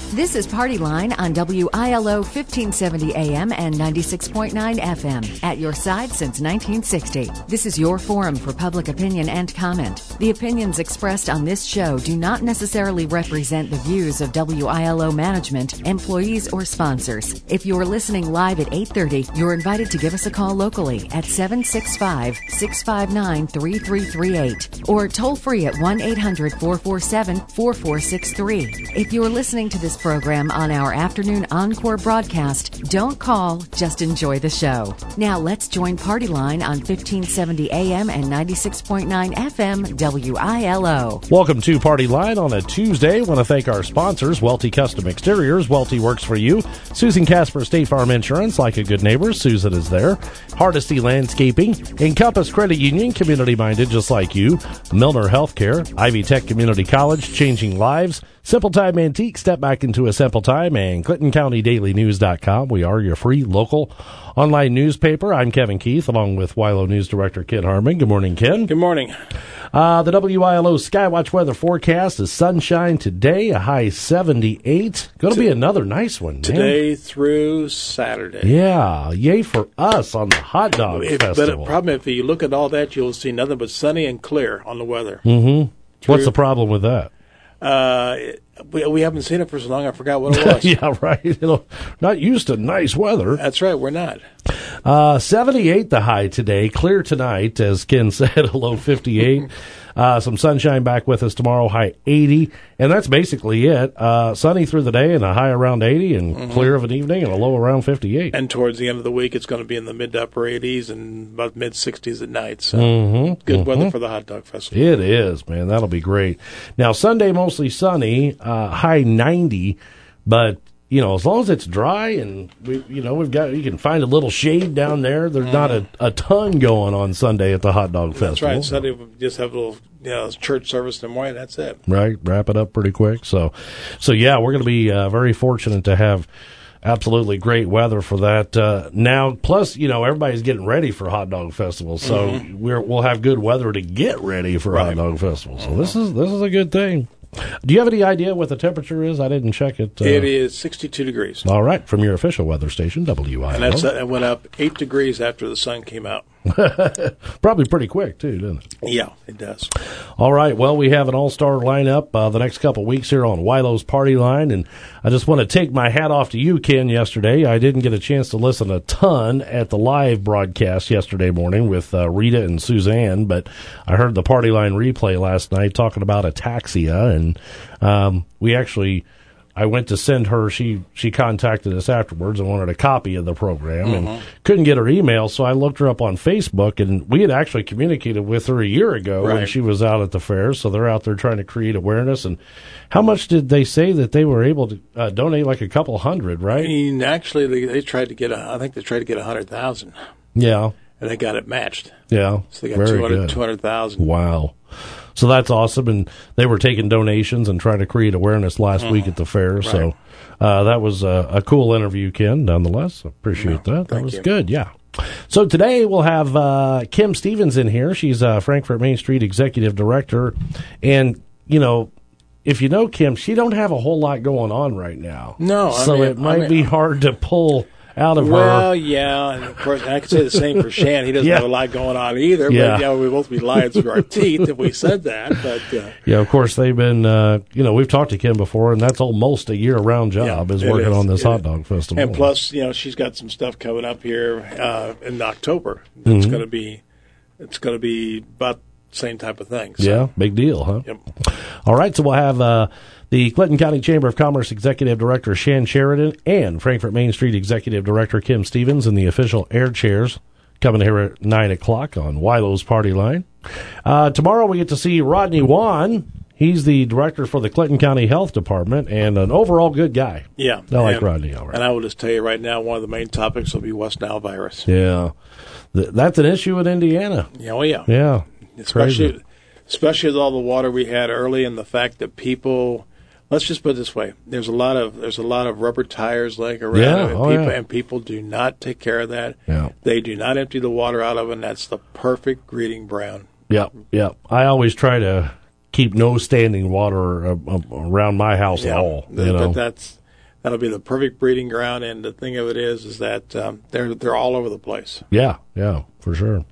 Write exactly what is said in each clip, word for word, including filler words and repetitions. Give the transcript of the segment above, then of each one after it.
This is Party Line on W I L O fifteen seventy A M and ninety-six point nine F M. At your side since nineteen sixty. This is your forum for public opinion and comment. The opinions expressed on this show do not necessarily represent the views of W I L O management, employees, or sponsors. If you are listening live at eight thirty, you're invited to give us a call locally at seven six five, six five nine, three three three eight or toll free at one eight hundred, four four seven, four four six three. If you're listening to this program on our afternoon encore broadcast, don't call, just enjoy the show. Now let's join Party Line on fifteen seventy A M and ninety-six point nine F M W I L O. Welcome to Party Line on a Tuesday. I want to thank our sponsors, Welty Custom Exteriors. Welty works for you. Susan Casper, State Farm Insurance, like a good neighbor. Susan is there. Hardesty Landscaping, Encompass Credit Union, community-minded just like you. Milner Healthcare, Ivy Tech Community College, changing lives. Simple Time Antique, step back into a simple time, and Clinton County Daily News dot com. We are your free local online newspaper. I'm Kevin Keith, along with W I L O News Director Ken Harmon. Good morning, Ken. Good morning. Uh, the W I L O Skywatch weather forecast is sunshine today, a high seventy-eight. Going to be another nice one, man. Today through Saturday. Yeah, yay for us on the Hot Dog if, Festival. But the problem, if you look at all that, you'll see nothing but sunny and clear on the weather. Mm-hmm. What's the problem with that? Uh, we, we haven't seen it for so long, I forgot what it was. Yeah, right. It'll, not used to nice weather. That's right, we're not. Uh, seventy-eight the high today, clear tonight, as Ken said, a low fifty-eight. Uh, some sunshine back with us tomorrow, high eighty. And that's basically it. Uh, sunny through the day and a high around eighty, and mm-hmm. clear of an evening and a low around fifty-eight. And towards the end of the week, it's going to be in the mid to upper eighties and about mid sixties at night. So mm-hmm. good mm-hmm. weather for the Hot Dog Festival. It is, man. That'll be great. Now, Sunday, mostly sunny, uh, high ninety, but you know, as long as it's dry and we, you know, we've got, you can find a little shade down there. There's mm. not a, a ton going on Sunday at the Hot Dog Festival. That's right. Sunday we just have a little, you know, church service in the morning. That's it. Right. Wrap it up pretty quick. So, so yeah, we're going to be uh, very fortunate to have absolutely great weather for that. Uh, now, plus, you know, everybody's getting ready for Hot Dog Festival, so mm-hmm. we're, we'll have good weather to get ready for right. Hot Dog Festival. So mm-hmm. this is this is a good thing. Do you have any idea what the temperature is? I didn't check it. Uh, it is sixty-two degrees. All right, from your official weather station, W I L O. And that's, uh, it went up eight degrees after the sun came out. Probably pretty quick, too, didn't it? Yeah, it does. All right, well, we have an all-star lineup uh, the next couple weeks here on W I L O's Party Line, and I just want to take my hat off to you, Ken, yesterday. I didn't get a chance to listen a ton at the live broadcast yesterday morning with uh, Rita and Suzanne, but I heard the Party Line replay last night talking about ataxia, and um, we actually... I went to send her, she she contacted us afterwards and wanted a copy of the program mm-hmm. and couldn't get her email, so I looked her up on Facebook, and we had actually communicated with her a year ago right. when she was out at the fair, so they're out there trying to create awareness. And how much did they say that they were able to uh, donate? Like a couple hundred, right? I mean, actually, they, they tried to get, a, I think they tried to get one hundred thousand. Yeah. And they got it matched. Yeah. So they got two hundred, two hundred thousand. Wow. So that's awesome, and they were taking donations and trying to create awareness last mm. week at the fair. Right. So uh, that was a, a cool interview, Ken, nonetheless. Appreciate no, that. That was you. good, yeah. So today we'll have uh, Kim Stevens in here. She's uh, Frankfort Main Street Executive Director. And, you know, if you know Kim, she don't have a whole lot going on right now. No. So I mean, it might I mean, be hard to pull out of well, her. Well, yeah, and of course, I could say the same for Shan. He doesn't yeah. have a lot going on either, yeah. but, yeah, we both be lying through our teeth if we said that. But uh, yeah, of course, they've been, uh, you know, we've talked to Kim before, and that's almost a year-round job yeah, is working is. on this it hot is. dog festival. And plus, you know, she's got some stuff coming up here uh, in October. It's mm-hmm. going to be, it's going to be about the same type of thing. So. Yeah, big deal, huh? Yep. All right, so we'll have uh, the Clinton County Chamber of Commerce Executive Director Shan Sheridan and Frankfort Main Street Executive Director Kim Stevens in the official air chairs coming here at nine o'clock on W I L O's Party Line. Uh, tomorrow we get to see Rodney Wan. He's the director for the Clinton County Health Department and an overall good guy. Yeah. I like and, Rodney all right. And I will just tell you right now, one of the main topics will be West Nile virus. Yeah. Th- that's an issue in Indiana. Yeah, well, yeah. Yeah. Especially, crazy. especially with all the water we had early and the fact that people... Let's just put it this way: there's a lot of there's a lot of rubber tires laying around, yeah, and, oh, people, yeah. and people do not take care of that. Yeah. They do not empty the water out of it, and that's the perfect breeding ground. Yeah, yeah. I always try to keep no standing water uh, uh, around my house yeah. at all. You but know? that's that'll be the perfect breeding ground. And the thing of it is, is that um, they're they're all over the place. Yeah, yeah, for sure.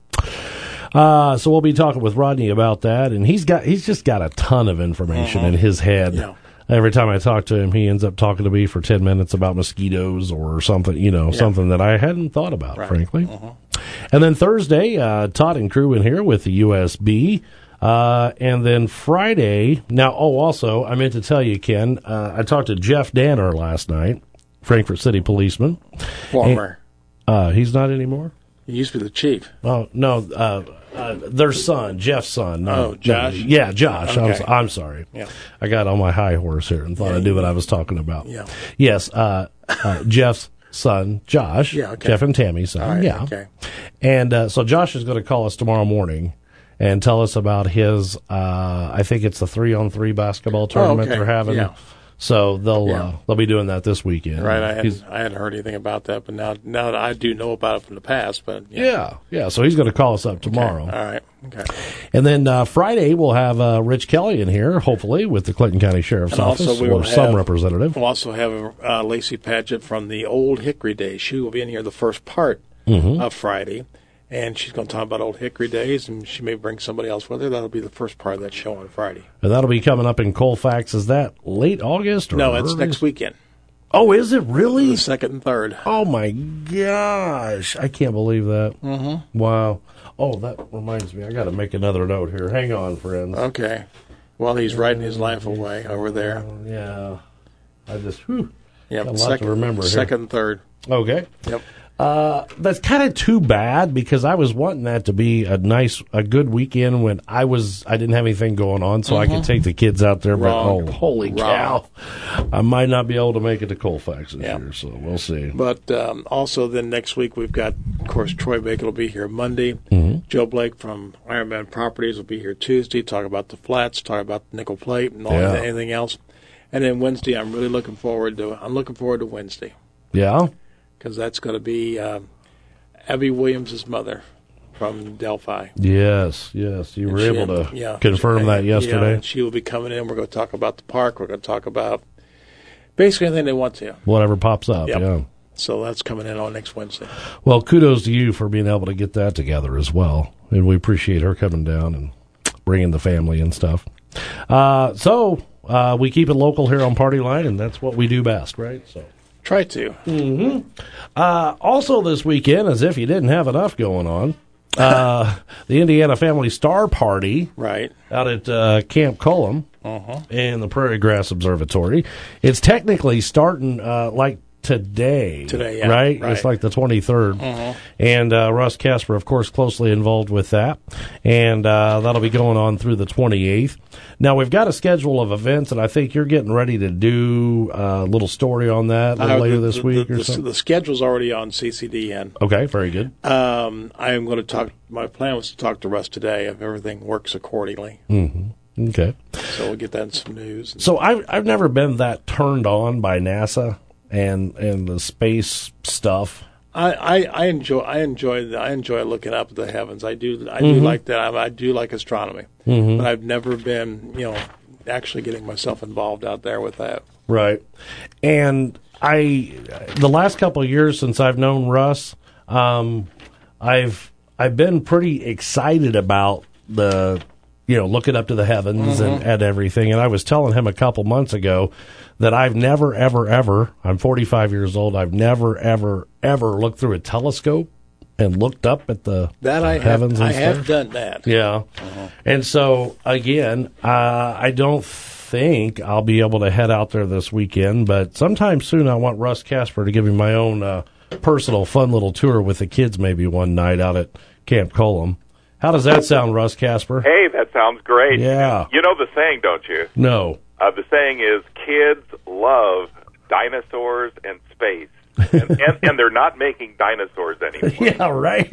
Uh, so we'll be talking with Rodney about that, and he's got he's just got a ton of information uh-huh. in his head. Yeah. Every time I talk to him, he ends up talking to me for ten minutes about mosquitoes or something, you know, yeah. something that I hadn't thought about, right. frankly. Uh-huh. And then Thursday, uh, Todd and crew in here with the U S B. Uh, and then Friday, now, oh, also, I meant to tell you, Ken, uh, I talked to Jeff Danner last night, Frankfort City policeman. Former. And, uh, he's not anymore? He used to be the chief. Oh, no, uh, uh, their son, Jeff's son. No, oh, Josh? No, yeah, Josh. Okay. I'm, I'm sorry. Yeah. I got on my high horse here and thought yeah, I knew what I was talking about. Yeah. Yes, uh, uh, Jeff's son, Josh. Yeah, okay. Jeff and Tammy's son. Right, yeah. Okay. And uh, so Josh is going to call us tomorrow morning and tell us about his, uh, I think it's the three-on-three basketball tournament oh, okay. they're having. Yeah. So they'll yeah. uh, they'll be doing that this weekend. Right, I hadn't, I hadn't heard anything about that, but now now that I do know about it from the past. But yeah, yeah, yeah. So he's going to call us up tomorrow. Okay. All right, okay. And then uh, Friday we'll have uh, Rich Kelly in here, hopefully with the Clinton County Sheriff's and Office also we or will some have, representative. We'll also have uh, Lacey Padgett from the Old Hickory Days. She will be in here the first part mm-hmm. of Friday. And she's going to talk about Old Hickory Days, and she may bring somebody else with her. That'll be the first part of that show on Friday. And that'll be coming up in Colfax. Is that late August? Or no, it's early? next weekend. Oh, is it really? The second and third. Oh, my gosh. I can't believe that. Mm-hmm. Wow. Oh, that reminds me. I got to make another note here. Hang on, friends. Okay. Well, he's writing his life away over there. Uh, yeah. I just, whew. Yep. Got a lot second, to remember here. Second and third. Okay. Yep. Uh, that's kind of too bad because I was wanting that to be a nice, a good weekend when I was, I didn't have anything going on, so mm-hmm. I could take the kids out there. Wrong. But oh, holy Wrong. cow, I might not be able to make it to Colfax this yep. year, so we'll see. But um, also, then next week we've got, of course, Troy Baker will be here Monday. Mm-hmm. Joe Blake from Ironman Properties will be here Tuesday. Talk about the flats, talk about the nickel plate, and all yeah. anything else. And then Wednesday, I'm really looking forward to. I'm looking forward to Wednesday. Yeah, because that's going to be. Um, Abby Williams' mother from Delphi. Yes, yes. You and were she, able to yeah, confirm she, that yesterday. Yeah, and she will be coming in. We're going to talk about the park. We're going to talk about basically anything they want to. Whatever pops up, yep. yeah. So that's coming in on next Wednesday. Well, kudos to you for being able to get that together as well. And we appreciate her coming down and bringing the family and stuff. Uh, so uh, we keep it local here on Party Line, and that's what we do best, right? So. Try to. Mm-hmm. Uh, also this weekend, as if you didn't have enough going on, uh, the Indiana Family Star Party right. out at uh, Camp Cullum uh-huh. and the Prairie Grass Observatory. It's technically starting uh, like today, today, yeah, right? right? It's like the twenty-third. Uh-huh. And uh, Russ Casper, of course, closely involved with that. And uh, that'll be going on through the twenty-eighth. Now, we've got a schedule of events, and I think you're getting ready to do a little story on that a little uh, later the, this the, week the, or the, something. The schedule's already on C C D N. Okay, very good. Um, I am going to talk, my plan was to talk to Russ today if everything works accordingly. Mm-hmm. Okay. So we'll get that in some news. So I've, I've never been that turned on by NASA and and the space stuff. I, I, I enjoy I enjoy the, I enjoy looking up at the heavens. I do I mm-hmm. do like that. I, I do like astronomy, mm-hmm. but I've never been you know actually getting myself involved out there with that. Right, and I the last couple of years since I've known Russ, um, I've I've been pretty excited about the you know looking up to the heavens mm-hmm. and at everything. And I was telling him a couple months ago that I've never, ever, ever, I'm forty-five years old, I've never, ever, ever looked through a telescope and looked up at the that I heavens have, and I stuff. have done that. Yeah. Uh-huh. And so, again, uh, I don't think I'll be able to head out there this weekend, but sometime soon I want Russ Casper to give me my own uh, personal fun little tour with the kids maybe one night out at Camp Cullum. How does that sound, Russ Casper? Hey, that sounds great. Yeah. You know the saying, don't you? No. Uh, the saying is, kids love dinosaurs and space. And, and, and they're not making dinosaurs anymore. Yeah, right.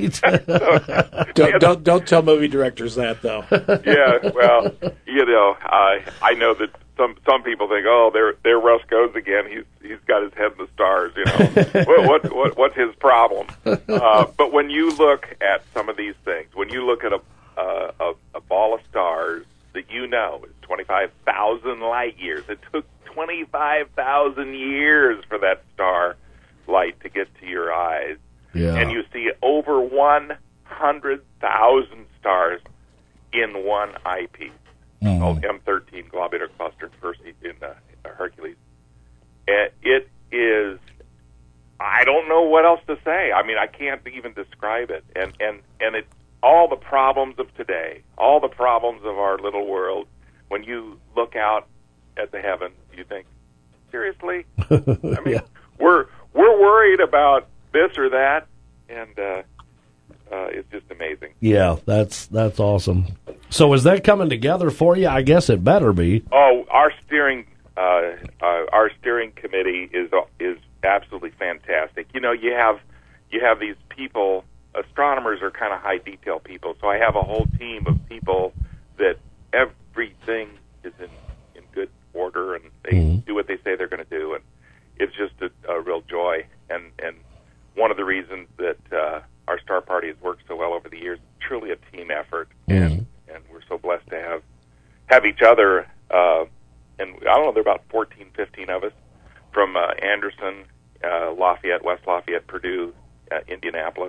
don't, don't don't tell movie directors that, though. Yeah, well, you know, I I know that some some people think, oh, there there Russ goes again. He's he's got his head in the stars. You know, what, what what what's his problem? Uh, but when you look at some of these things, when you look at a uh, a, a ball of stars that you know is twenty-five thousand light years, it took twenty-five thousand years for that star light to get to your eyes. Yeah. And you see over one hundred thousand stars in one eyepiece. Mm-hmm. Called M thirteen Globular Cluster Persei in uh, Hercules. And it is, I don't know what else to say. I mean, I can't even describe it. And, and, and it, all the problems of today, all the problems of our little world, when you look out at the heavens, you think, seriously? I mean, yeah. we're we're worried about this or that, and uh, uh, it's just amazing. Yeah, that's that's awesome. So is that coming together for you? I guess it better be. Oh, our steering uh, uh, our steering committee is is absolutely fantastic. You know, you have you have these people. Astronomers are kind of high detail people, so I have a whole team of people that everything is in, in good order, and they mm-hmm. do what they say they're going to do, and it's just a, a real joy. And and one of the reasons that uh, our Star Party has worked so well over the years, it's truly a team effort, mm-hmm. and and we're so blessed to have have each other. Uh, and I don't know, there are about fourteen, fifteen of us from uh, Anderson, uh, Lafayette, West Lafayette, Purdue, uh, Indianapolis.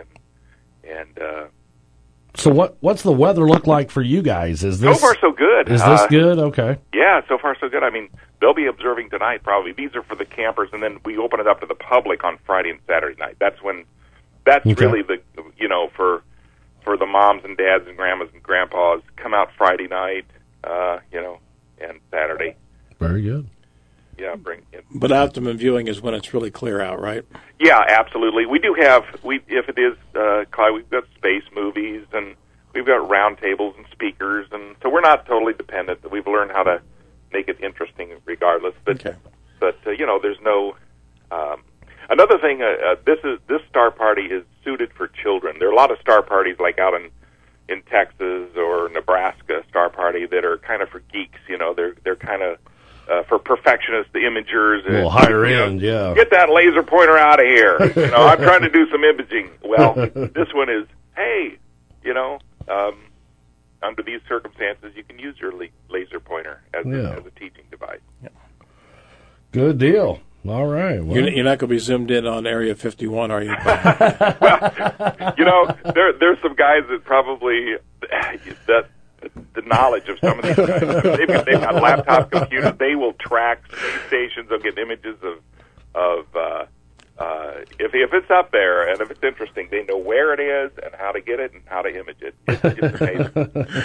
And uh, so, what what's the weather look like for you guys? Is this so far so good? Is this uh, good? Okay. Yeah, so far so good. I mean, they'll be observing tonight probably. These are for the campers, and then we open it up to the public on Friday and Saturday night. That's when. That's okay. really the you know for for the moms and dads and grandmas and grandpas come out Friday night, uh, you know, and Saturday. Very good. Yeah, bring it. But optimum viewing is when it's really clear out, right? Yeah, absolutely. We do have, we if it is, uh, Clyde, we've got space movies, and we've got round tables and speakers, and so we're not totally dependent. We've learned how to make it interesting regardless. But, okay. but uh, you know, there's no... Um, another thing, uh, uh, this is this Star Party is suited for children. There are a lot of Star Parties, like out in, in Texas or Nebraska, Star Party, that are kind of for geeks, you know, they're they're kind of... Uh, for perfectionists, the imagers. A little higher end, know, yeah. Get that laser pointer out of here. You know, I'm trying to do some imaging. Well, this one is, hey, you know, um, under these circumstances, you can use your le- laser pointer as, yeah. a, as a teaching device. Yeah. Good deal. All right. Well. You're, you're not going to be zoomed in on Area fifty-one, are you? Well, you know, there there's some guys that probably that. The knowledge of some of these guys. They've got, they've got laptop computers. They will track space stations. They'll get images of, of uh, uh, if if it's up there and if it's interesting, they know where it is and how to get it and how to image it. It's, it's amazing.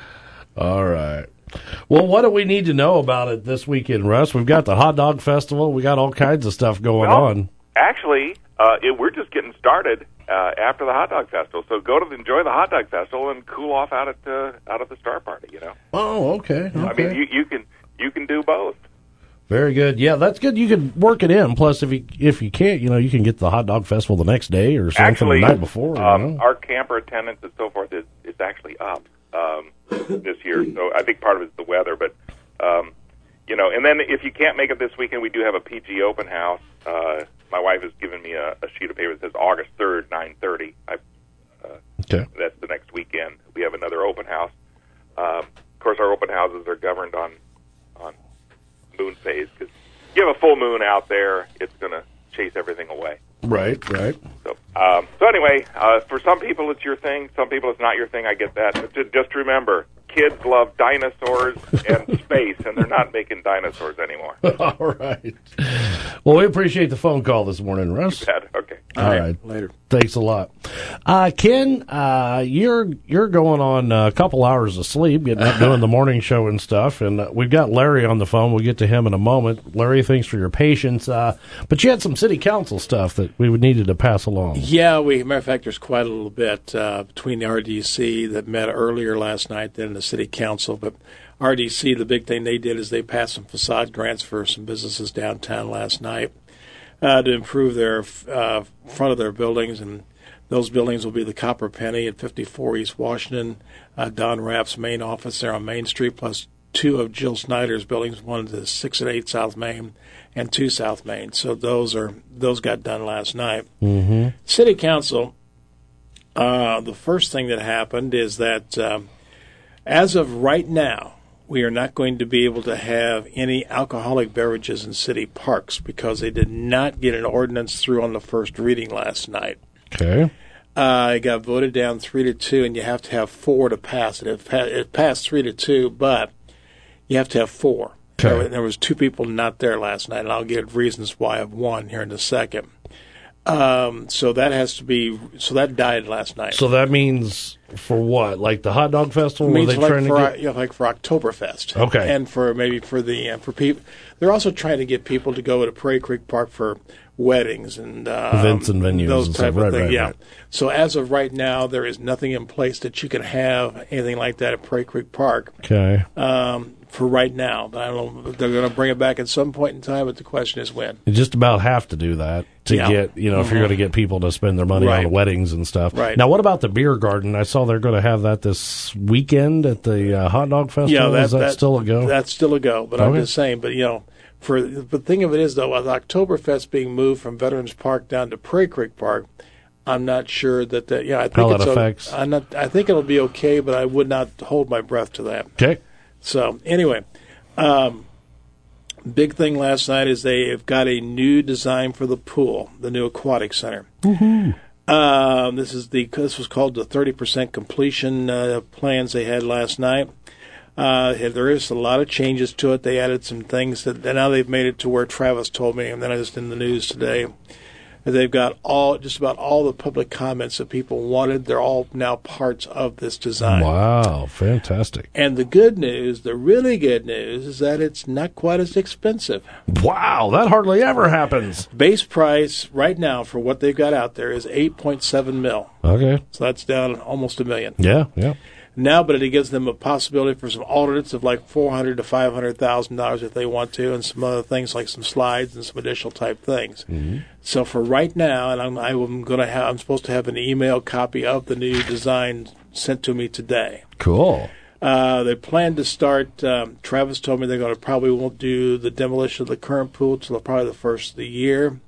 All right. Well, what do we need to know about it this weekend, Russ? We've got the Hot Dog Festival. We got all kinds of stuff going well, on. Actually, uh, it, we're just getting started. Uh, after the Hot Dog Festival, so go to the, enjoy the Hot Dog Festival and cool off out at the out of the Star Party. You know. Oh, okay. okay. I mean, you, you can you can do both. Very good. Yeah, that's good. You can work it in. Plus, if you if you can't, you know, you can get the Hot Dog Festival the next day or something actually, the night before. Um, you know? Our camper attendance and so forth is is actually up um, this year. So I think part of it is the weather, but um, you know. And then if you can't make it this weekend, we do have a P G open house. Uh, My wife has given me a, a sheet of paper that says August third, nine thirty. I, uh, okay. That's the next weekend. We have another open house. Um, of course, our open houses are governed on on moon phase, because you have a full moon out there, it's going to chase everything away. Right, right. So, um, so anyway, uh, for some people it's your thing, some people it's not your thing. I get that. But just, just remember, kids love dinosaurs and space, and they're not making dinosaurs anymore. All right. Well, we appreciate the phone call this morning, Russ. You bet. Okay. All right. right. Later. Thanks a lot. Uh, Ken, uh, you're you're going on a couple hours of sleep, getting up doing the morning show and stuff, and uh, we've got Larry on the phone. We'll get to him in a moment. Larry, thanks for your patience. Uh, but you had some city council stuff that we would needed to pass along. Yeah, we. Matter of fact, there's quite a little bit uh, between the R D C that met earlier last night than the city council. But R D C, the big thing they did is they passed some facade grants for some businesses downtown last night uh, to improve their uh, front of their buildings, and those buildings will be the Copper Penny at fifty-four East Washington, uh, Don Rapp's main office there on Main Street, plus two of Jill Snyder's buildings, one at six and eight South Main and two South Main. So those are those got done last night. Mm-hmm. City Council, uh, the first thing that happened is that um, as of right now, we are not going to be able to have any alcoholic beverages in city parks because they did not get an ordinance through on the first reading last night. Okay. Uh, it got voted down three to two, and you have to have four to pass it. It, pa- it passed three to two, but you have to have four. Okay. There, there was two people not there last night, and I'll give reasons why of one here in a second. Um, so that has to be. So that died last night. So that means for what? Like the hot dog festival? It means were they like trying for to get? you know, like for Oktoberfest. Okay. And for maybe for the uh, for people, they're also trying to get people to go to Prairie Creek Park for weddings and um, events and venues, those and type stuff. of Right, things. right, yeah. right. So as of right now, there is nothing in place that you can have anything like that at Prairie Creek Park. Okay. Um, for right now, but I don't know. They're going to bring it back at some point in time, but the question is when. You just about have to do that to Yeah. get, you know, if Mm-hmm. you're going to get people to spend their money Right. on weddings and stuff. Right. Now, what about the beer garden? I saw they're going to have that this weekend at the uh, hot dog festival. Yeah, that, is that, still a go? That's still a go. But I'm Okay. just saying. But you know, for the thing of it is though, with Oktoberfest being moved from Veterans Park down to Prairie Creek Park, I'm not sure that that. Yeah, I think How it's that o- affects. I'm not. I think it'll be okay, but I would not hold my breath to that. Okay. So anyway, um, big thing last night is they have got a new design for the pool, the new aquatic center. Um, this is the this was called the thirty percent completion uh, plans they had last night. Uh, there is a lot of changes to it. They added some things that and now they've made it to where Travis told me, and then I just in the news today. They've got all just about all the public comments that people wanted. They're all now parts of this design. Wow, fantastic. And the good news, the really good news, is that it's not quite as expensive. Wow, that hardly ever happens. Base price right now for what they've got out there is eight point seven mil. Okay. So that's down almost a million. Yeah, yeah. Now, but it gives them a possibility for some alternates of like four hundred to five hundred thousand dollars if they want to, and some other things like some slides and some additional type things. Mm-hmm. So for right now, and I'm I'm going to have I'm supposed to have an email copy of the new design sent to me today. Cool. Uh, they plan to start. Um, Travis told me they're going to probably won't do the demolition of the current pool till probably the first of the year.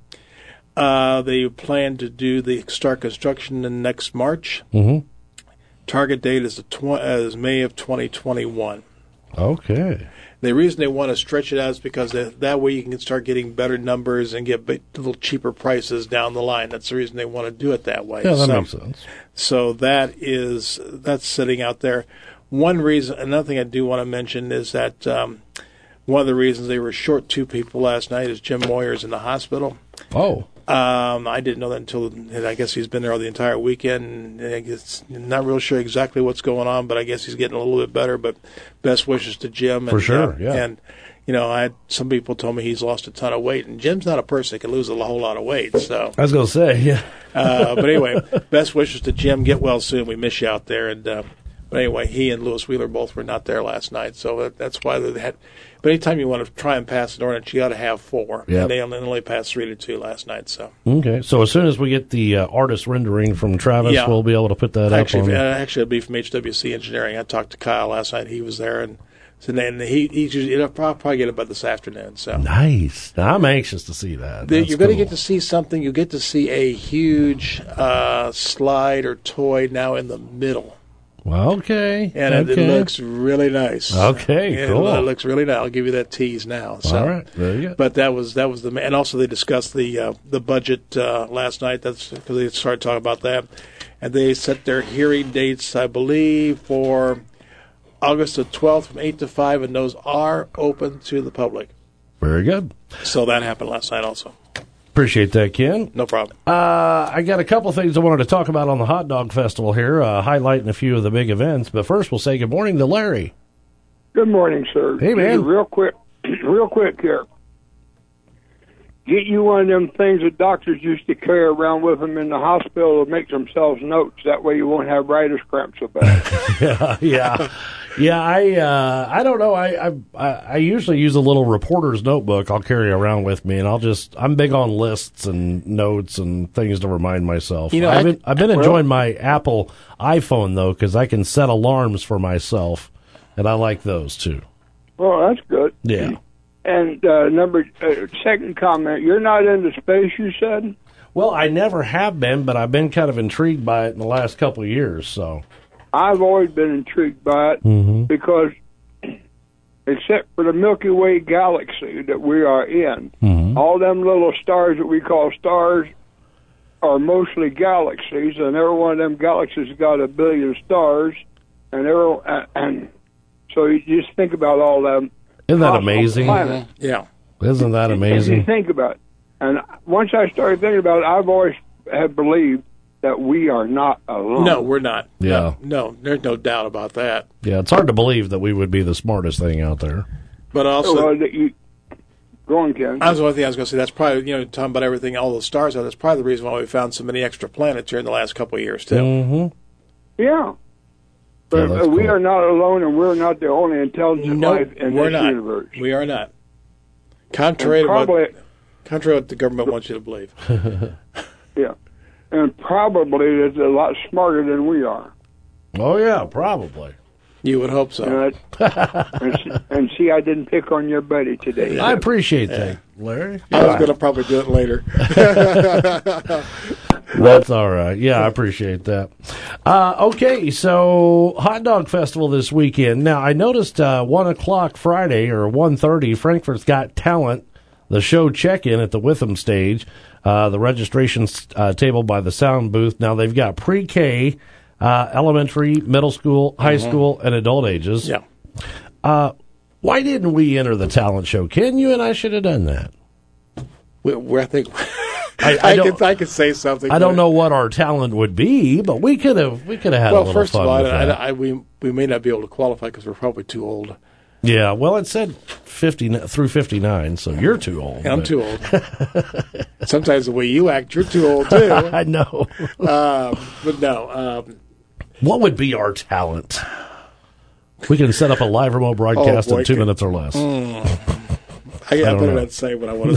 Uh, they plan to do the start construction in next March. Mm-hmm. Target date is the tw- uh, is May of twenty twenty-one. Okay. The reason they want to stretch it out is because that, that way you can start getting better numbers and get a little cheaper prices down the line. That's the reason they want to do it that way. Yeah, that so, makes sense. So that is that's sitting out there. One reason, another thing I do want to mention is that um, one of the reasons they were short two people last night is Jim Moyer's in the hospital. Oh. Um, I didn't know that until I guess he's been there the entire weekend. I guess not real sure exactly what's going on, but I guess he's getting a little bit better. But best wishes to Jim. And, For sure, uh, yeah. And you know, I had, some people told me he's lost a ton of weight, and Jim's not a person that can lose a whole lot of weight. So I was going to say, yeah. uh, but anyway, best wishes to Jim. Get well soon. We miss you out there. And uh, but anyway, he and Lewis Wheeler both were not there last night, so that, that's why they had. But anytime you want to try and pass an ordinance, you got to have four. Yep. And they only, only passed three to two last night. So Okay. So as soon as we get the uh, artist rendering from Travis, Yeah. we'll be able to put that actually, up on. uh, actually, it'll be from H W C Engineering. I talked to Kyle last night. He was there, and so then he he's usually, he'll probably get it by this afternoon. So Nice. Now, I'm anxious to see that. The- That's you're going to cool. get to see something. You get to see a huge uh, slide or toy now in the middle. Well, okay. And okay. it, it looks really nice. Okay, Yeah, cool. It looks really nice. I'll give you that tease now. So. All right. There you go. But that was that was the and also they discussed the uh, the budget uh, last night. That's because they started talking about that, and they set their hearing dates, I believe, for August the twelfth from eight to five, and those are open to the public. Very good. So that happened last night also. Appreciate that, Ken. No problem. Uh, I got a couple things I wanted to talk about on the Hot Dog Festival here, uh, highlighting a few of the big events. But first, we'll say good morning to Larry. Good morning, sir. Hey, man. Just Real quick, real quick here. Get you one of them things that doctors used to carry around with them in the hospital to make themselves notes. That way you won't have writer's cramp so bad. yeah, yeah, yeah. I uh, I don't know. I, I I usually use a little reporter's notebook I'll carry around with me, and I'll just I'm big on lists and notes and things to remind myself. You know, I've I- been I've been enjoying my Apple iPhone though, because I can set alarms for myself, and I like those too. Well, that's good. Yeah. And uh, number uh, second comment, you're not into space, you said? Well, I never have been, but I've been kind of intrigued by it in the last couple of years. So I've always been intrigued by it Mhm. because except for the Milky Way galaxy that we are in. Mm-hmm. All them little stars that we call stars are mostly galaxies, and every one of them galaxies has got a billion stars, and every, and so you just think about all them. Isn't that amazing? Planets. Yeah. Isn't that If amazing? you think about it, and once I started thinking about it, I've always have believed that we are not alone. No, we're not. Yeah. No, no, there's no doubt about that. Yeah, it's hard to believe that we would be the smartest thing out there. But also, Well, that you, go on, Ken. that was the only thing I was going to say. That's probably, you know, talking about everything, all those stars are, that's probably the reason why we found so many extra planets here in the last couple of years, too. Mm-hmm. Yeah. But Yeah, that's uh, we cool. are not alone, and we're not the only intelligent No, life in we're this not. universe. We are not. Contrary And to what, probably, contrary to what the government wants you to believe. yeah. And probably it's a lot smarter than we are. Oh, yeah, probably. You would hope so. And, I, and, see, and see, I didn't pick on your buddy today. I appreciate that, Larry. I was going to probably do it later. That's all right. Yeah, I appreciate that. Uh, okay, so Hot Dog Festival this weekend. Now, I noticed uh, one o'clock Friday or one thirty, Frankfurt's Got Talent, the show check-in at the Witham stage, uh, the registration uh, table by the sound booth. Now, they've got pre-K, uh, elementary, middle school, high mm-hmm. school, and adult ages. Yeah. Uh, why didn't we enter the talent show? Ken, you and I should have done that. We, we, I think... I, I, I, don't, could, I could say something. I don't know what our talent would be, but we could have we could have had well, a little first fun of all, with I, that. I, I, we we may not be able to qualify because we're probably too old. Yeah, well, it said fifty through fifty-nine, so you're too old. I'm but. too old. Sometimes the way you act, you're too old too. I know. um, but no. Um, what would be our talent? We can set up a live remote broadcast oh boy, in two can, minutes or less. Mm, I, I, I better know. not say what I want to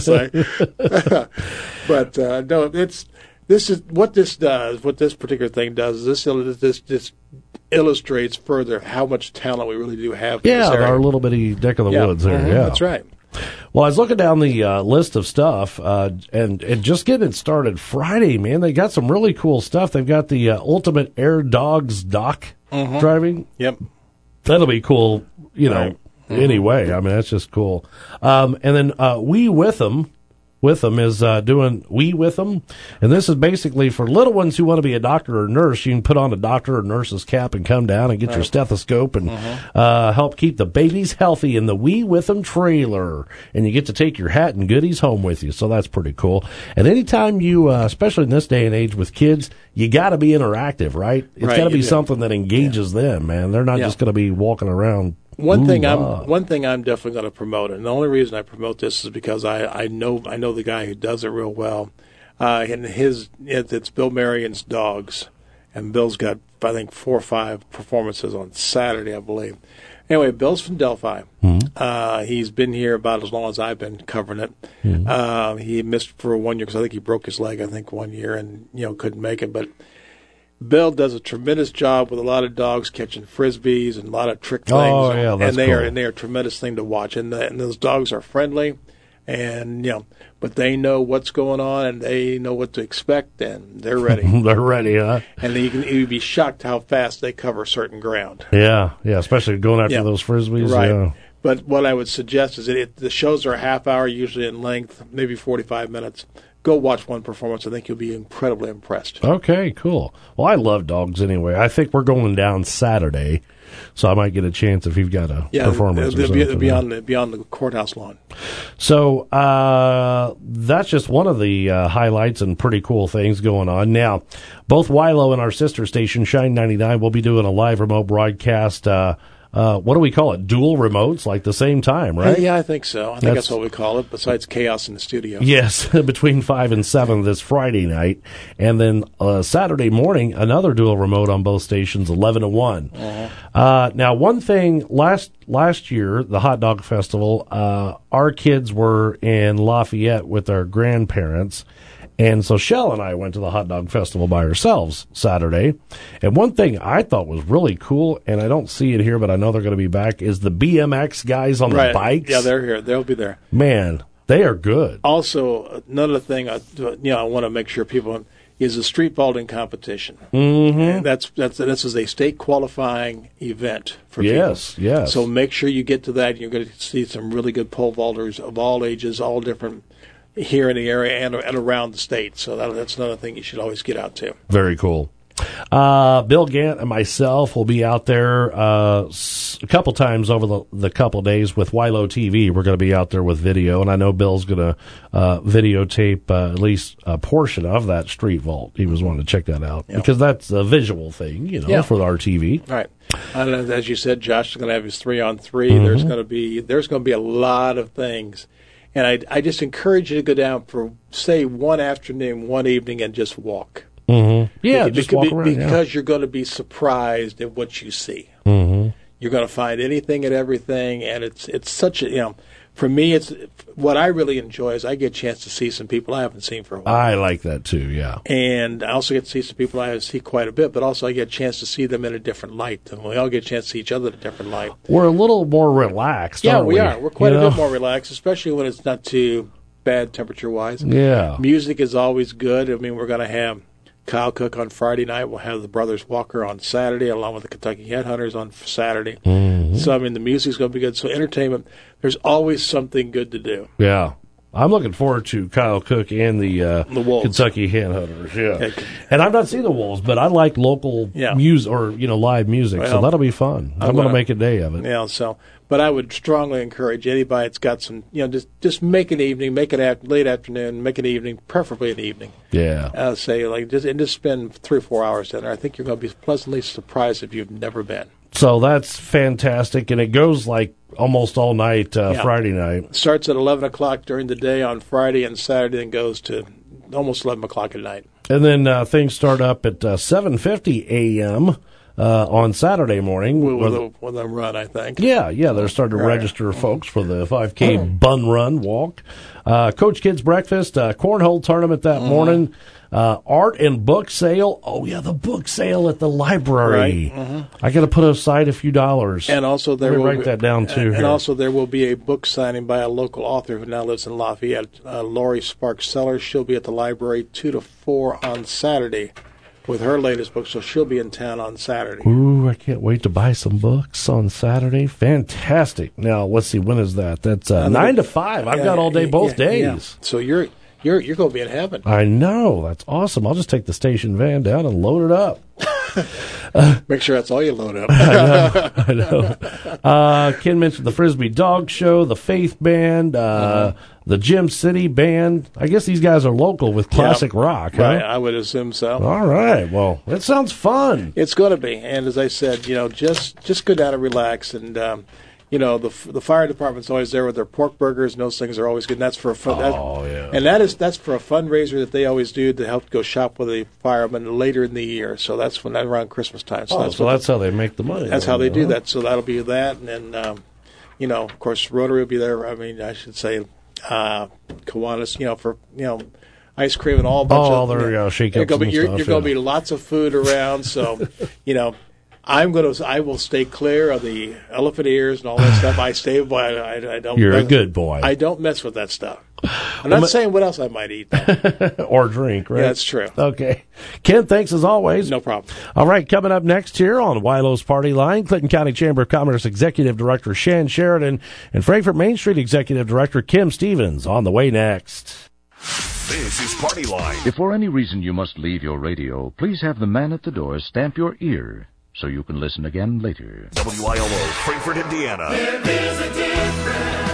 say. But uh, no, it's this is what this does. What this particular thing does is this this this illustrates further how much talent we really do have. In Yeah, this area. our little bitty neck of the yeah. woods there. Mm-hmm. Yeah, That's right. Well, I was looking down the uh, list of stuff, uh, and and just getting it started Friday, man. They got some really cool stuff. They've got the uh, Ultimate Air Dogs dock Mm-hmm. driving. Yep. That'll be cool, you know. Right. Mm-hmm. Anyway, I mean that's just cool. Um, and then uh, We With Them, With Them is uh, doing We With Them, and this is basically for little ones who want to be a doctor or nurse. You can put on a doctor or nurse's cap and come down and get right. your stethoscope and Mm-hmm. uh, help keep the babies healthy in the We With Them trailer. And you get to take your hat and goodies home with you, so that's pretty cool. And anytime you, uh, especially in this day and age with kids, you got to be interactive, right? It's Right, got to be you do. something that engages yeah. them, man. They're not Yeah. just going to be walking around. One thing Ooh-ah. I'm one thing I'm definitely going to promote, and the only reason I promote this is because I, I know I know the guy who does it real well, uh, and his it, it's Bill Marion's Dogs, and Bill's got I think four or five performances on Saturday, I believe. Anyway, Bill's from Delphi. Mm-hmm. Uh, he's been here about as long as I've been covering it. Mm-hmm. Uh, he missed for one year because I think he broke his leg. I think one year and you know couldn't make it, but. Bill does a tremendous job with a lot of dogs catching frisbees and a lot of trick things. Oh, yeah, that's and they cool. are and they are a tremendous thing to watch. And, the, and those dogs are friendly, and you know, but they know what's going on and they know what to expect, and they're ready. They're ready, huh? And you can you'd be shocked how fast they cover certain ground. Yeah, yeah, especially going after Yeah. those frisbees. Right. Yeah. But what I would suggest is that it, the shows are a half hour, usually in length, maybe forty-five minutes. Go watch one performance. I think you'll be incredibly impressed. Okay, cool. Well, I love dogs anyway. I think we're going down Saturday, so I might get a chance if you've got a Yeah, performance they'll or be, something. they'll be on the, beyond the courthouse lawn. So uh, that's just one of the uh, highlights and pretty cool things going on. Now, both Wilo and our sister station, Shine ninety-nine, will be doing a live remote broadcast. Uh, uh, what do we call it? Dual remotes, like the same time, right? Yeah, I think so. I think That's- that's, what we call it, besides chaos in the studio. Yes, between five and seven this Friday night. And then uh, Saturday morning, another dual remote on both stations, eleven to one. Uh-huh. Uh, now, one thing, last last year, the Hot Dog Festival, uh, our kids were in Lafayette with their grandparents. And so Shell and I went to the Hot Dog Festival by ourselves Saturday. And one thing I thought was really cool, and I don't see it here, but I know they're going to be back, is the B M X guys on Right. the bikes. Yeah, they're here. They'll be there. Man, they are good. Also, another thing, I, you know, I want to make sure people, is a street vaulting competition. Mm-hmm. And that's that's this is a state qualifying event for yes, people. Yes, So make sure you get to that. You're going to see some really good pole vaulters of all ages, all different here in the area and, and around the state. So that, that's another thing you should always get out to. Very cool. Uh, Bill Gant and myself will be out there uh, a couple times over the, the couple days with Wilo T V. We're going to be out there with video, and I know Bill's going to uh, videotape uh, at least a portion of that street vault. He was wanting to check that out yep. because that's a visual thing, you know, yeah. for our T V. Right. And as you said, Josh is going to have his three on three. Mm-hmm. There's going to be there's going to be a lot of things. And I, I just encourage you to go down for, say, one afternoon, one evening, and just walk. Mm-hmm. Yeah, because, just walk around. Because yeah. you're going to be surprised at what you see. Mm-hmm. You're going to find anything and everything, and it's it's such a, you know, for me, it's what I really enjoy is I get a chance to see some people I haven't seen for a while. I like that too, yeah. And I also get to see some people I see quite a bit, but also I get a chance to see them in a different light. And we all get a chance to see each other in a different light. We're a little more relaxed, yeah, aren't we? we are. We're quite you a know? bit more relaxed, especially when it's not too bad temperature-wise. Yeah. Music is always good. I mean, we're going to have Kyle Cook on Friday night. We'll have the Brothers Walker on Saturday, along with the Kentucky Headhunters on Saturday. Mm-hmm. So, I mean, the music's going to be good. So, entertainment, there's always something good to do. Yeah. I'm looking forward to Kyle Cook and the, uh, the Kentucky Headhunters. Yeah. And I've not seen the Wolves, but I like local yeah. music or, you know, live music. Well, so that'll be fun. I'm, I'm going to make a day of it. Yeah. So, but I would strongly encourage anybody that's got some, you know, just just make an evening, make it at, late afternoon, make an evening, preferably an evening. Yeah. Uh, say like just and just spend three or four hours in there. I think you're going to be pleasantly surprised if you've never been. So that's fantastic, and it goes like almost all night uh, yeah. Friday night. It starts at eleven o'clock during the day on Friday and Saturday, and goes to almost eleven o'clock at night. And then uh, things start up at uh, seven fifty a.m. Uh, on Saturday morning. With, with, a, with a run, I think. Yeah, yeah, they're starting to right. register folks for the five K mm. Bun Run Walk. Uh, Coach Kids Breakfast, uh, cornhole tournament that mm. morning. Uh, art and book sale. Oh, yeah, the book sale at the library. Right. Mm-hmm. I got to put aside a few dollars. And also there Let me will write be, that down, too. And here. also there will be a book signing by a local author who now lives in Lafayette, uh, Lori Sparks Sellers. She'll be at the library two to four on Saturday with her latest book, so she'll be in town on Saturday. Ooh, I can't wait to buy some books on Saturday. Fantastic. Now, let's see, when is that? That's uh, nine to five. I've yeah, got all day both yeah, days. Yeah. So you're you're you're going to be in heaven. I know. That's awesome. I'll just take the station van down and load it up. uh, Make sure that's all you load up. I know. I know. Uh, Ken mentioned the Frisbee Dog Show, the Faith Band, uh, uh-huh. the Gym City Band. I guess these guys are local with classic yeah, rock, huh? Right, I would assume so. All right. Well, that sounds fun. It's going to be. And as I said, you know, just just go down and relax. And, um, you know, the the fire department's always there with their pork burgers, and those things are always good. And that's for a fun. Oh, yeah. And that is that's for a fundraiser that they always do to help go shop with the firemen later in the year. So that's when that around Christmas time. So oh, that's so that's how they make the money. That's then, how they huh? do that. So that'll be that, and then um, you know, of course, Rotary will be there. I mean, I should say, uh, Kiwanis, you know, for you know. Ice cream and all a bunch oh, of there you go. Shake ups gonna be, and you're, stuff, you're going to yeah. be lots of food around, so you know. I'm going to. I will stay clear of the elephant ears and all that stuff. I stay away. I, I don't. You're mess, a good boy. I don't mess with that stuff. I'm not saying what else I might eat, though. or drink, right? Yeah, that's true. Okay, Ken, thanks as always. No problem. All right, coming up next here on Wilo's Party Line, Clinton County Chamber of Commerce Executive Director Shan Sheridan and Frankfort Main Street Executive Director Kim Stevens on the way next. This is Party Line. If for any reason you must leave your radio, please have the man at the door stamp your ear so you can listen again later. W I L O, Frankfort, Indiana. There is a difference.